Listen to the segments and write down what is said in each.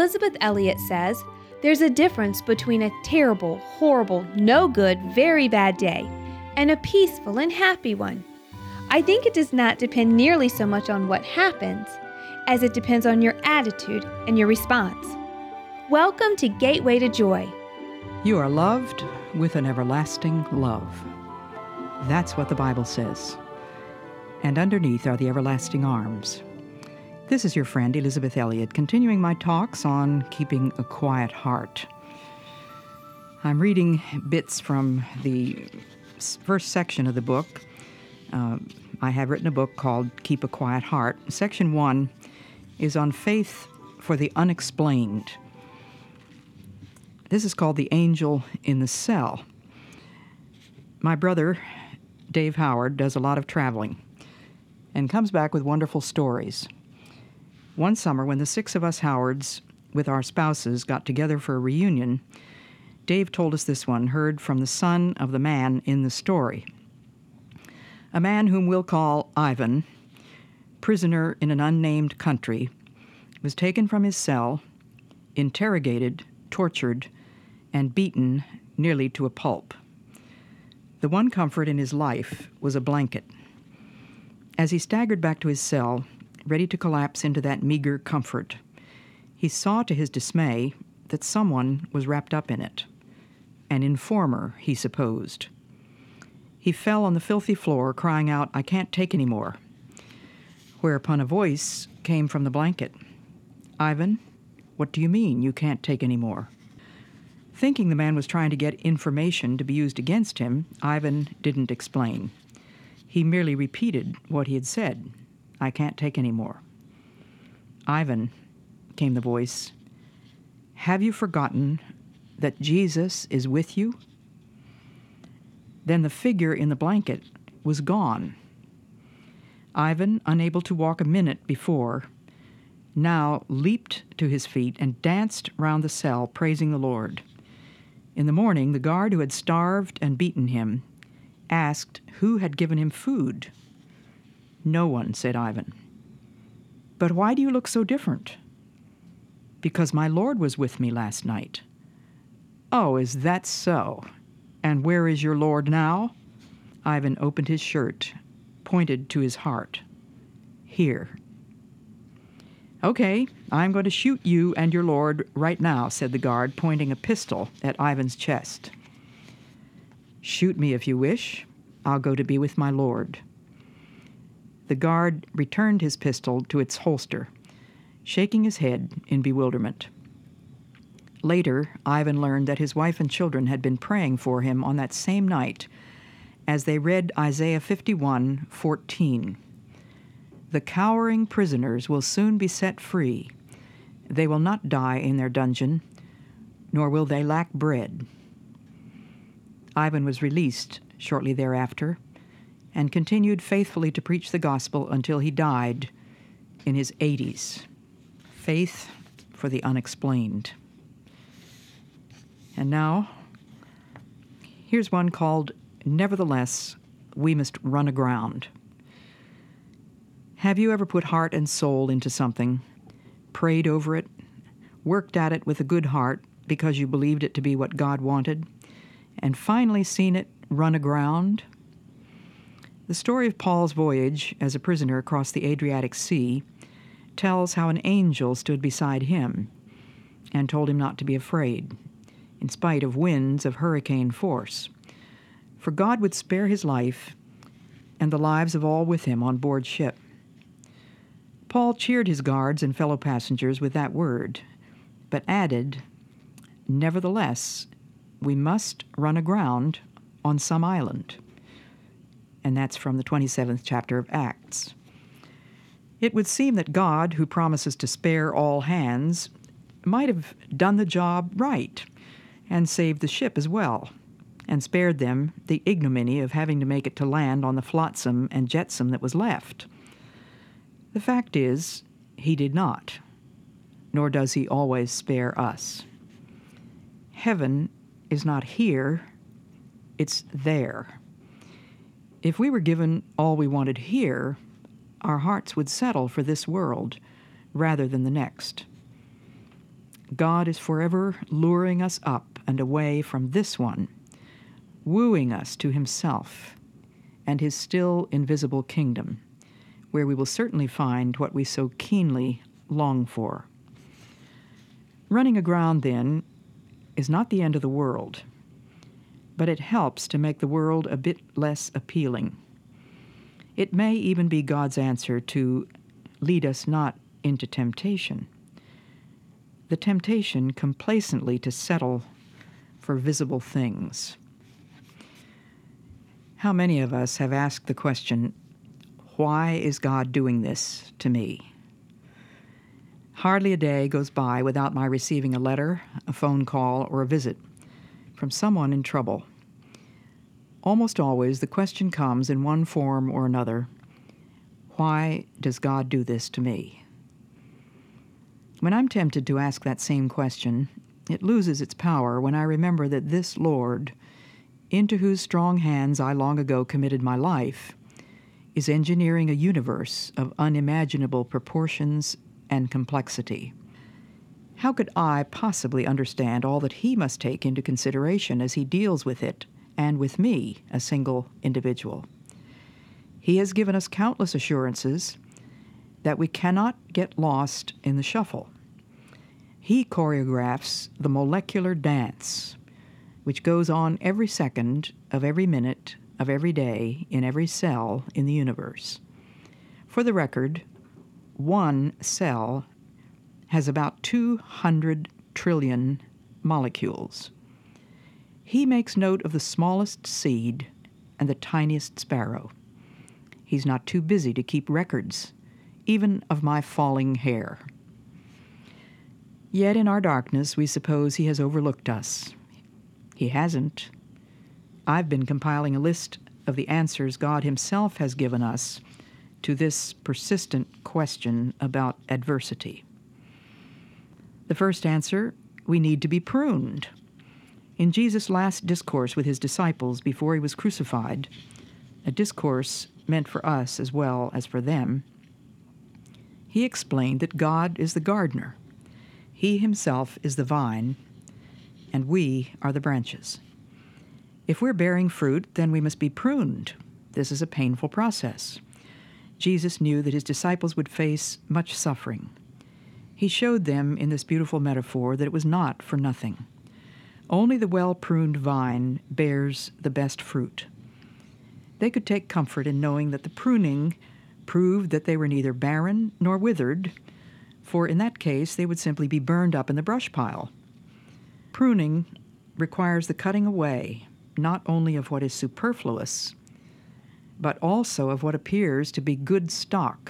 Elizabeth Elliot says, there's a difference between a terrible, horrible, no good, very bad day and a peaceful and happy one. I think it does not depend nearly so much on what happens as it depends on your attitude and your response. Welcome to Gateway to Joy. You are loved with an everlasting love. That's what the Bible says. And underneath are the everlasting arms. This is your friend Elizabeth Elliot, continuing my talks on keeping a quiet heart. I'm reading bits from the first section of the book. I have written a book called Keep a Quiet Heart. Section 1 is on faith for the unexplained. This is called The Angel in the Cell. My brother, Dave Howard, does a lot of traveling and comes back with wonderful stories. One summer, when the 6 of us Howards, with our spouses, got together for a reunion, Dave told us this one, heard from the son of the man in the story. A man whom we'll call Ivan, prisoner in an unnamed country, was taken from his cell, interrogated, tortured, and beaten nearly to a pulp. The one comfort in his life was a blanket. As he staggered back to his cell, ready to collapse into that meager comfort, he saw to his dismay that someone was wrapped up in it. An informer, he supposed. He fell on the filthy floor, crying out, "I can't take any more." Whereupon a voice came from the blanket. "Ivan, what do you mean you can't take any more?" Thinking the man was trying to get information to be used against him, Ivan didn't explain. He merely repeated what he had said. "I can't take any more." "Ivan," came the voice, "have you forgotten that Jesus is with you?" Then the figure in the blanket was gone. Ivan, unable to walk a minute before, now leaped to his feet and danced round the cell, praising the Lord. In the morning, the guard who had starved and beaten him asked who had given him food. "No one," said Ivan. "But why do you look so different?" "Because my Lord was with me last night." "Oh, is that so? And where is your Lord now?" Ivan opened his shirt, pointed to his heart. "Here." "Okay, I'm going to shoot you and your Lord right now," said the guard, pointing a pistol at Ivan's chest. "Shoot me if you wish. I'll go to be with my Lord." The guard returned his pistol to its holster, shaking his head in bewilderment. Later, Ivan learned that his wife and children had been praying for him on that same night as they read Isaiah 51:14. "The cowering prisoners will soon be set free. They will not die in their dungeon, nor will they lack bread." Ivan was released shortly thereafter and continued faithfully to preach the gospel until he died in his 80s. Faith for the unexplained. And now, here's one called "Nevertheless, We Must Run Aground." Have you ever put heart and soul into something, prayed over it, worked at it with a good heart because you believed it to be what God wanted, and finally seen it run aground? The story of Paul's voyage as a prisoner across the Adriatic Sea tells how an angel stood beside him and told him not to be afraid, in spite of winds of hurricane force, for God would spare his life and the lives of all with him on board ship. Paul cheered his guards and fellow passengers with that word, but added, "Nevertheless, we must run aground on some island." And that's from the 27th chapter of Acts. It would seem that God, who promises to spare all hands, might have done the job right and saved the ship as well, and spared them the ignominy of having to make it to land on the flotsam and jetsam that was left. The fact is, he did not, nor does he always spare us. Heaven is not here, it's there. If we were given all we wanted here, our hearts would settle for this world rather than the next. God is forever luring us up and away from this one, wooing us to himself and his still invisible kingdom, where we will certainly find what we so keenly long for. Running aground, then, is not the end of the world, but it helps to make the world a bit less appealing. It may even be God's answer to lead us not into temptation, the temptation complacently to settle for visible things. How many of us have asked the question, why is God doing this to me? Hardly a day goes by without my receiving a letter, a phone call, or a visit from someone in trouble. Almost always the question comes in one form or another, why does God do this to me? When I'm tempted to ask that same question, it loses its power when I remember that this Lord, into whose strong hands I long ago committed my life, is engineering a universe of unimaginable proportions and complexity. How could I possibly understand all that he must take into consideration as he deals with it and with me, a single individual? He has given us countless assurances that we cannot get lost in the shuffle. He choreographs the molecular dance, which goes on every second of every minute of every day in every cell in the universe. For the record, one cell has about 200 trillion molecules. He makes note of the smallest seed and the tiniest sparrow. He's not too busy to keep records, even of my falling hair. Yet in our darkness we suppose he has overlooked us. He hasn't. I've been compiling a list of the answers God himself has given us to this persistent question about adversity. The first answer, we need to be pruned. In Jesus' last discourse with his disciples before he was crucified, a discourse meant for us as well as for them, he explained that God is the gardener. He himself is the vine, and we are the branches. If we're bearing fruit, then we must be pruned. This is a painful process. Jesus knew that his disciples would face much suffering. He showed them in this beautiful metaphor that it was not for nothing. Only the well-pruned vine bears the best fruit. They could take comfort in knowing that the pruning proved that they were neither barren nor withered, for in that case they would simply be burned up in the brush pile. Pruning requires the cutting away not only of what is superfluous, but also of what appears to be good stock.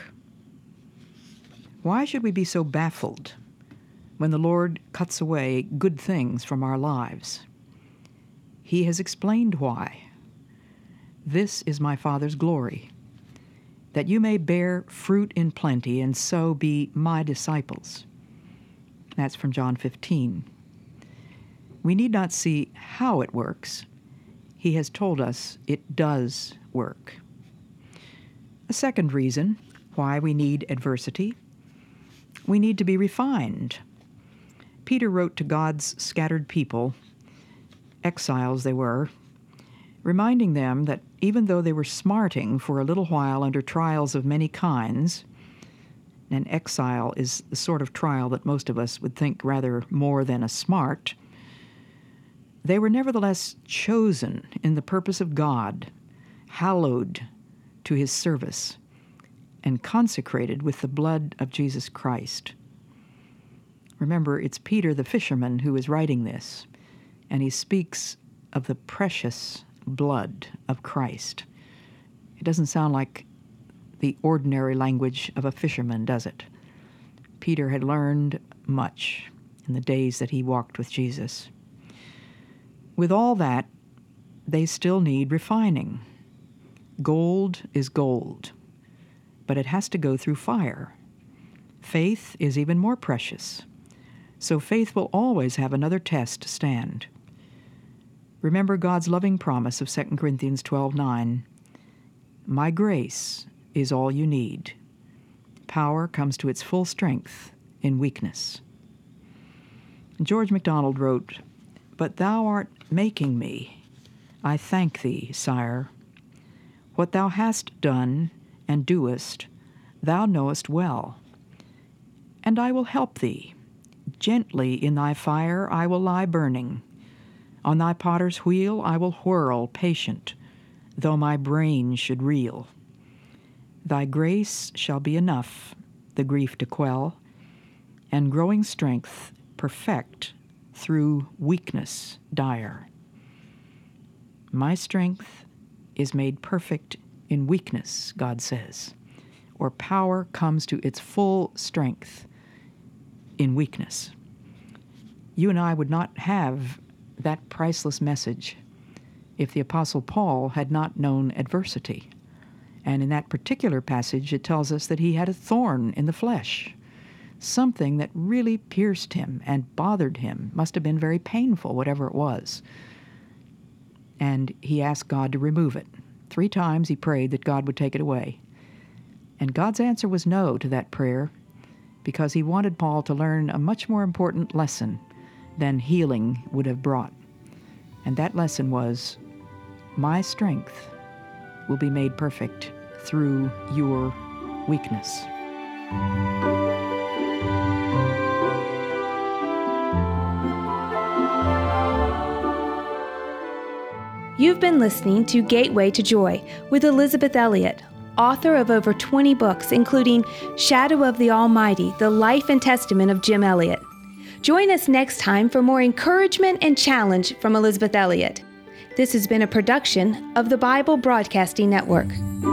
Why should we be so baffled when the Lord cuts away good things from our lives? He has explained why. This is my Father's glory, that you may bear fruit in plenty and so be my disciples. That's from John 15. We need not see how it works. He has told us it does work. A second reason why we need adversity, we need to be refined. Peter wrote to God's scattered people, exiles they were, reminding them that even though they were smarting for a little while under trials of many kinds, and exile is the sort of trial that most of us would think rather more than a smart, they were nevertheless chosen in the purpose of God, hallowed to his service, and consecrated with the blood of Jesus Christ. Remember, it's Peter the fisherman who is writing this, and he speaks of the precious blood of Christ. It doesn't sound like the ordinary language of a fisherman, does it? Peter had learned much in the days that he walked with Jesus. With all that, they still need refining. Gold is gold, but it has to go through fire. Faith is even more precious, so faith will always have another test to stand. Remember God's loving promise of 2 Corinthians 12:9. My grace is all you need. Power comes to its full strength in weakness. George MacDonald wrote, "But thou art making me. I thank thee, sire. What thou hast done and doest, thou knowest well. And I will help thee. Gently in thy fire I will lie burning. On thy potter's wheel I will whirl patient, though my brain should reel. Thy grace shall be enough the grief to quell, and growing strength perfect through weakness dire. My strength is made perfect in weakness," God says, or power comes to its full strength in weakness. You and I would not have that priceless message if the Apostle Paul had not known adversity. And in that particular passage, it tells us that he had a thorn in the flesh, something that really pierced him and bothered him. Must have been very painful, whatever it was. And he asked God to remove it. 3 times he prayed that God would take it away. And God's answer was no to that prayer, because he wanted Paul to learn a much more important lesson than healing would have brought. And that lesson was, my strength will be made perfect through your weakness. You've been listening to Gateway to Joy with Elisabeth Elliot, author of over 20 books, including Shadow of the Almighty, The Life and Testament of Jim Elliot. Join us next time for more encouragement and challenge from Elisabeth Elliot. This has been a production of the Bible Broadcasting Network.